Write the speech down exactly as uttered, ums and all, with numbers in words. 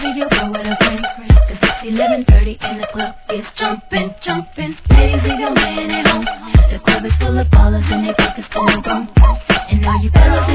leave your girl with a friend. Cause it's eleven thirty and the club is jumping, jumping. Ladies, leave your man at home. The club is full of ballers and they pockets full of gum. And all you fellas